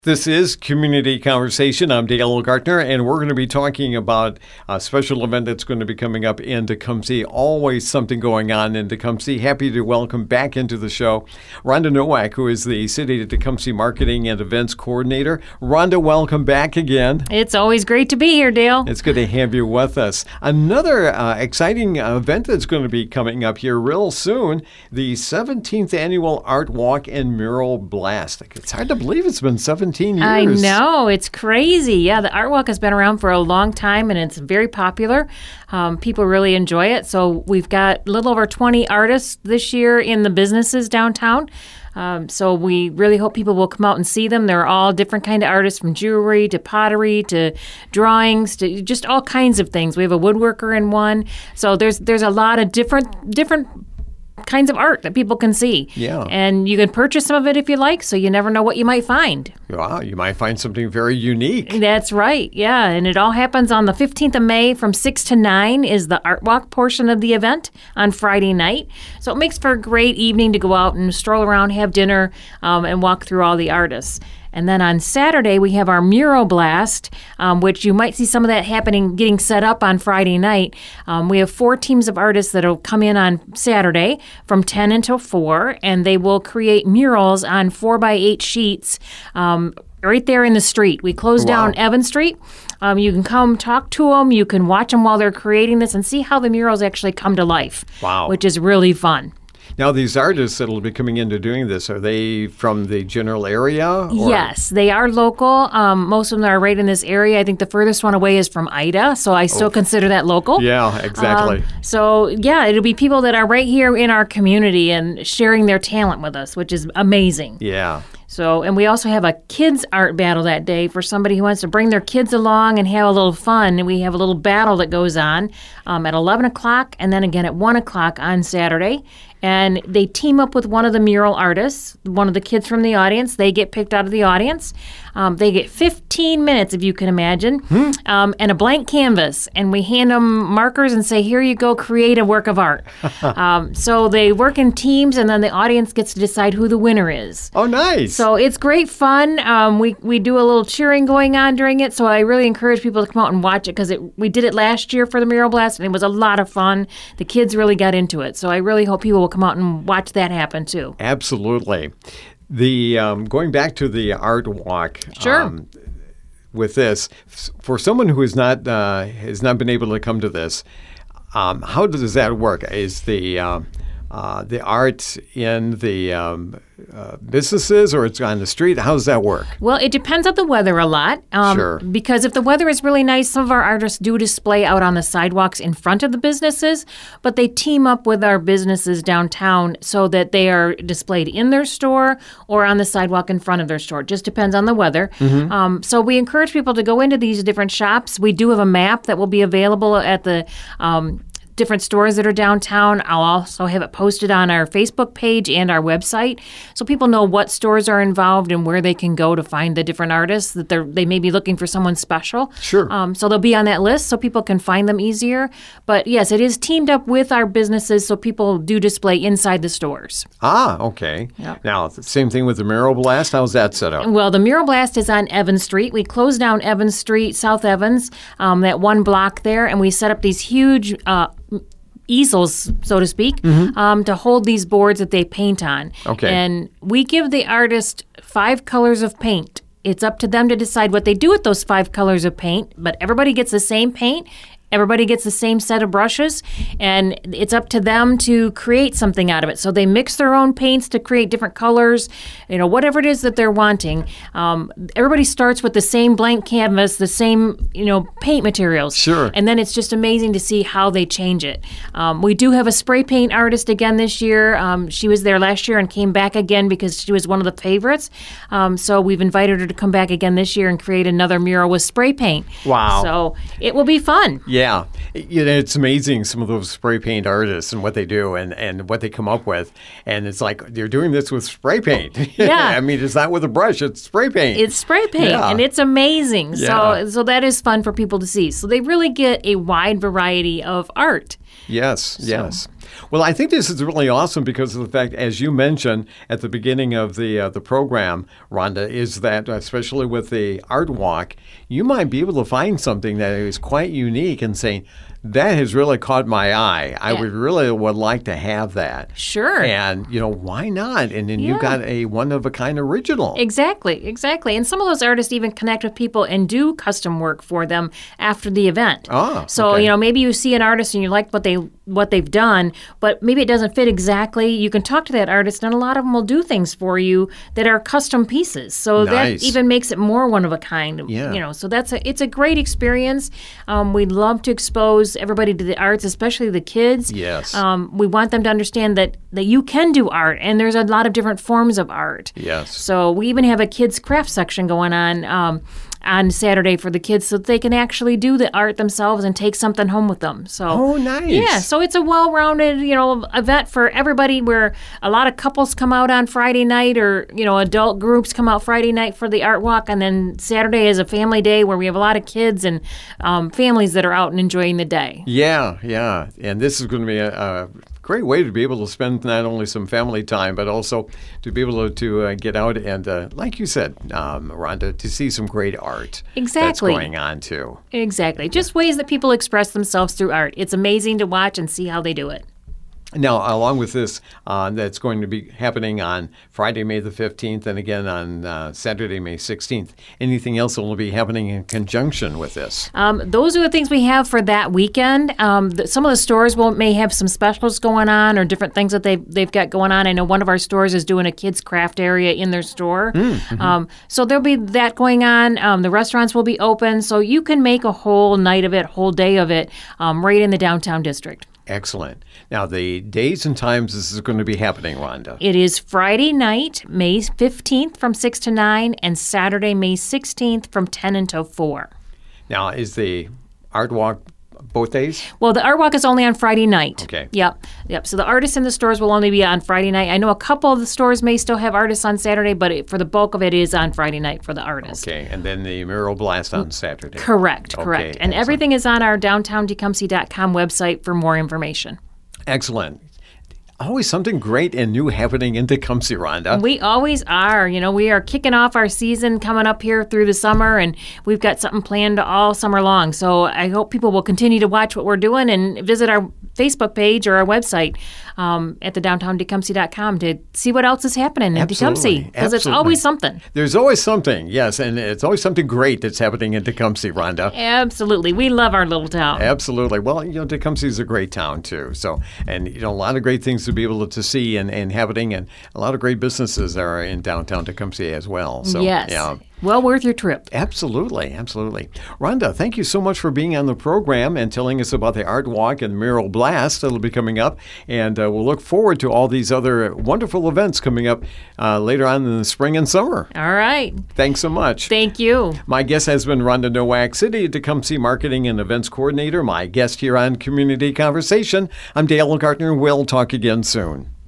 This is Community Conversation. I'm Dale Gartner, and we're going to be talking about a special event that's going to be coming up in Tecumseh. Always something going on in Tecumseh. Happy to welcome back into the show Rhonda Nowak, who is the City of Tecumseh Marketing and Events Coordinator. Rhonda, welcome back again. It's always great to be here, Dale. It's good to have you with us. Another exciting event that's going to be coming up here real soon, the 17th Annual Art Walk and Mural Blast. It's hard to believe it's been 17 years. I know. It's crazy. Yeah, the Art Walk has been around for a long time, and it's very popular. People really enjoy it. So we've got a little over 20 artists this year in the businesses downtown. So we really hope people will come out and see them. They're all different kind of artists, from jewelry to pottery to drawings to just all kinds of things. We have a woodworker in one. So there's a lot of different kinds of art that people can see. Yeah. And you can purchase some of it if you like, so you never know what you might find. Wow, you might find something very unique. That's right, yeah. And it all happens on the 15th of May from 6 to 9 is the Art Walk portion of the event on Friday night. So it makes for a great evening to go out and stroll around, have dinner, and walk through all the artists. And then on Saturday, we have our Mural Blast, which you might see some of that happening, getting set up on Friday night. We have 4 teams of artists that will come in on Saturday from 10 until 4, and they will create murals on 4x8 sheets right there in the street. We close down Evan Street. You can come talk to them. You can watch them while they're creating this and see how the murals actually come to life, which is really fun. Now, these artists that will be coming into doing this, are they from the general area? Or? Yes, they are local. Most of them are right in this area. I think the furthest one away is from Ida, so I still consider that local. Yeah, exactly. It'll be people that are right here in our community and sharing their talent with us, which is amazing. Yeah. So, and we also have a kids art battle that day for somebody who wants to bring their kids along and have a little fun. And we have a little battle that goes on at 11 o'clock and then again at 1 o'clock on Saturday. And they team up with one of the mural artists, one of the kids from the audience. They get picked out of the audience. They get 15 minutes, if you can imagine, and a blank canvas. And we hand them markers and say, here you go, create a work of art. So they work in teams, and then the audience gets to decide who the winner is. Oh, nice. So it's great fun. We do a little cheering going on during it. So I really encourage people to come out and watch it because we did it last year for the Mural Blast, and it was a lot of fun. The kids really got into it. So I really hope people will come out and watch that happen too. Absolutely. The going back to the Art Walk. Sure. With this, for someone who has not been able to come to this, how does that work? Is the art in the businesses, or it's on the street? How does that work? Well, it depends on the weather a lot. Sure. Because if the weather is really nice, some of our artists do display out on the sidewalks in front of the businesses, but they team up with our businesses downtown so that they are displayed in their store or on the sidewalk in front of their store. It just depends on the weather. Mm-hmm. So we encourage people to go into these different shops. We do have a map that will be available at the different stores that are downtown. I'll also have it posted on our Facebook page and our website so people know what stores are involved and where they can go to find the different artists that they may be looking for someone special. Sure. So they'll be on that list so people can find them easier. But yes, it is teamed up with our businesses so people do display inside the stores. Ah, okay. Yep. Now, same thing with the Mural Blast. How's that set up? Well, the Mural Blast is on Evans Street. We close down Evans Street, South Evans, that one block there, and we set up these huge easels, so to speak, to hold these boards that they paint on. Okay. And we give the artist 5 colors of paint. It's up to them to decide what they do with those 5 colors of paint, but everybody gets the same paint. Everybody gets the same set of brushes, and it's up to them to create something out of it. So they mix their own paints to create different colors, whatever it is that they're wanting. Everybody starts with the same blank canvas, the same, paint materials. Sure. And then it's just amazing to see how they change it. We do have a spray paint artist again this year. She was there last year and came back again because she was one of the favorites. So we've invited her to come back again this year and create another mural with spray paint. Wow. So it will be fun. Yeah. It's amazing, some of those spray paint artists and what they do and what they come up with. And it's like, they're doing this with spray paint. Yeah. I mean, it's not with a brush, it's spray paint. It's spray paint, and it's amazing. Yeah. So that is fun for people to see. So they really get a wide variety of art. Yes. Well, I think this is really awesome because of the fact, as you mentioned at the beginning of the program, Rhonda, is that especially with the art walk, you might be able to find something that is quite unique and saying, that has really caught my eye. I would like to have that. Sure. And, why not? And then you've got a one-of-a-kind original. Exactly. And some of those artists even connect with people and do custom work for them after the event. So, okay. Maybe you see an artist and you like what they've done, but maybe it doesn't fit exactly. You can talk to that artist, and a lot of them will do things for you that are custom pieces. So Nice. that even makes it more one of a kind. Yeah. So it's a great experience. We'd love to expose everybody to the arts, especially the kids. Yes. We want them to understand that you can do art, and there's a lot of different forms of art. Yes. So we even have a kids craft section going on Saturday for the kids, so that they can actually do the art themselves and take something home with them. So Oh, nice. yeah, so it's a well-rounded, event for everybody, where a lot of couples come out on Friday night, or adult groups come out Friday night for the art walk, and then Saturday is a family day where we have a lot of kids and families that are out and enjoying the day. Yeah. And this is going to be a great way to be able to spend not only some family time, but also to be able to get out and, like you said, Rhonda, to see some great art that's going on too. Exactly. Just ways that people express themselves through art. It's amazing to watch and see how they do it. Now, along with this, that's going to be happening on Friday, May the 15th, and again on Saturday, May 16th. Anything else that will be happening in conjunction with this? Those are the things we have for that weekend. Some of the stores may have some specials going on, or different things that they've got going on. I know one of our stores is doing a kids craft area in their store. So there'll be that going on. The restaurants will be open, so you can make a whole night of it, whole day of it, right in the downtown district. Excellent. Now, the days and times this is going to be happening, Rhonda. It is Friday night, May 15th from 6 to 9, and Saturday, May 16th from 10 until 4. Now, is the art walk both days? Well, the art walk is only on Friday night. Okay. Yep. So the artists in the stores will only be on Friday night. I know a couple of the stores may still have artists on Saturday, but for the bulk of it is on Friday night for the artists. Okay, and then the Mural Blast on Saturday. Correct. And excellent. everything is on our downtowntecumseh.com website for more information. Excellent. Always something great and new happening in Tecumseh, Rhonda. We always are. We are kicking off our season coming up here through the summer, and we've got something planned all summer long. So I hope people will continue to watch what we're doing and visit our Facebook page or our website at thedowntowntecumseh.com to see what else is happening in Tecumseh, because it's always something. There's always something, yes, and it's always something great that's happening in Tecumseh, Rhonda. Absolutely. We love our little town. Absolutely. Well, Tecumseh is a great town, too. So, and, a lot of great things to be able to see and happening, and a lot of great businesses are in downtown Tecumseh as well. So, yes. Yeah. Well worth your trip. Absolutely. Rhonda, thank you so much for being on the program and telling us about the Art Walk and Mural Blast that'll be coming up. And we'll look forward to all these other wonderful events coming up later on in the spring and summer. All right. Thanks so much. Thank you. My guest has been Rhonda Nowak, City of Tecumseh Marketing and Events Coordinator. My guest here on Community Conversation. I'm Dale Gartner. We'll talk again soon.